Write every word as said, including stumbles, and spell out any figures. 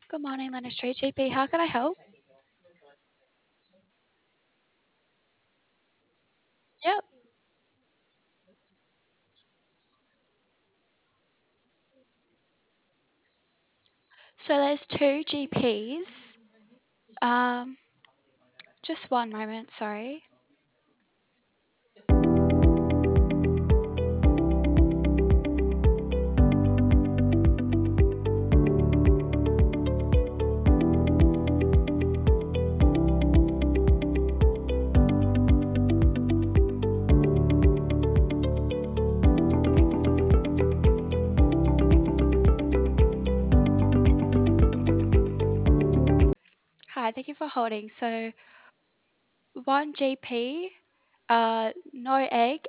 Good morning, Leonard Street G P. How can I help? Yep. So there's two G Ps. Um, just one moment, sorry. Hi, thank you for holding. So one G P, uh, no egg